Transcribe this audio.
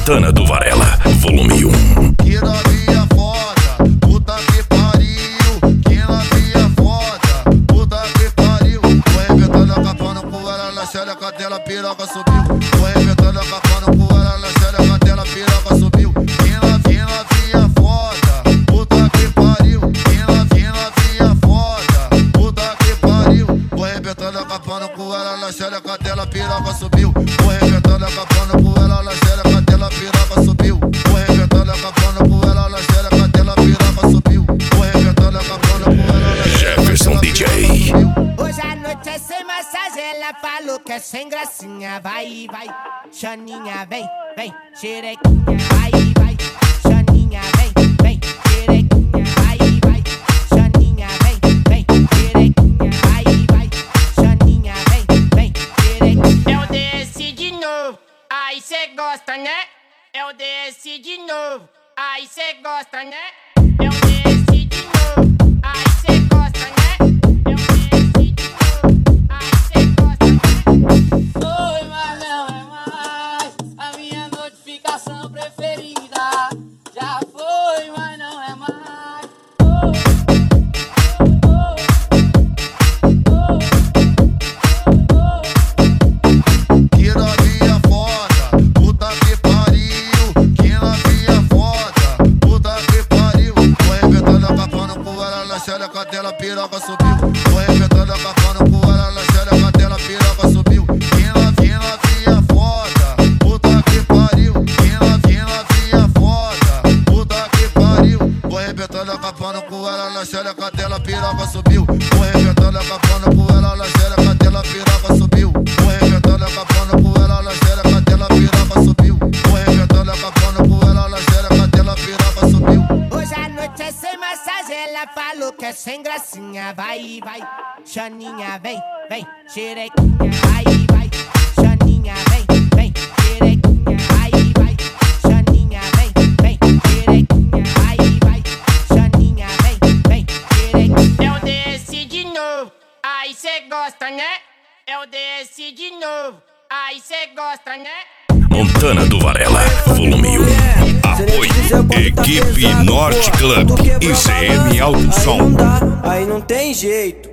Montana do Varela, volume 1. Que novinha foda, puta que pariu. Que novinha foda, puta que pariu. Tô arrebentando a capa no cu, ela na xereca dela, piroca subiu. Tô arrebentando a capa no cu, ela na xereca dela, piroca subiu. Que novinha foda, puta que pariu. Que novinha foda, puta que pariu. Tô arrebentando a capa no cu, ela na xereca dela, piroca subiu. Tô arrebentando a capa no cu, ela na xereca dela, piroca subiu. Tô arrebentando a capa no cu, ela na xereca dela, piroca subiu. Tô arrebentando a capa no cu, ela na Jefferson DJ. Hoje a noite é sem massagem, ela falou que é sem gracinha. Vai, vai, Xaninha, vem, vem, xerequinha. Vai, vai, Xaninha, vem, vem, xerequinha. Vai, vai, Xaninha, vem, vem, xerequinha. Vai, vai, Xaninha, vem, vem, xerequinha. Eu desci de novo, aí cê gosta, né? Eu desci de novo, aí cê gosta, né? Eu desci de novo, aí cê gosta, né? Eu desci de novo, aí cê gosta, né? Foi, mas não é mais a minha notificação preferida. Já foi, mas não é mais. Que novinha foda, puta que pariu. Que novinha foda, puta que pariu. Tô arrebentando a capa no cu, ela na xereca dela, piroca subiu. Tô arrebentando a capa no cu, ela na xereca dela, piroca subiu. Que novinha foda, puta que pariu. Que novinha foda, puta que pariu. Tô arrebentando a capa no cu, ela na xereca dela, piroca subiu. Tô arrebentando a capa no cu, ela na xereca dela, piroca subiu. Tô arrebentando a capa no cu, ela na xereca dela, piroca subiu. Tô arrebentando a capa no cu, ela na xereca dela, piroca subiu. Hoje a noite é sem massagem, ela falou que é sem gracinha. Vai, vai, Xaninha, vem, vem, xerequinha. Vai, vai, Xaninha, vem, vem, xerequinha. Vai, vai, Xaninha, vem, vem, xerequinha. Vai, vai, Xaninha, vem, vem, xerequinha. Eu desci de novo, aí cê gosta, né? Eu desci de novo, aí cê gosta, né? Montana do Varela, volume 1. Apoio Equipe Norte Club e CM Alto Aí Som. não dá, aí não tem jeito.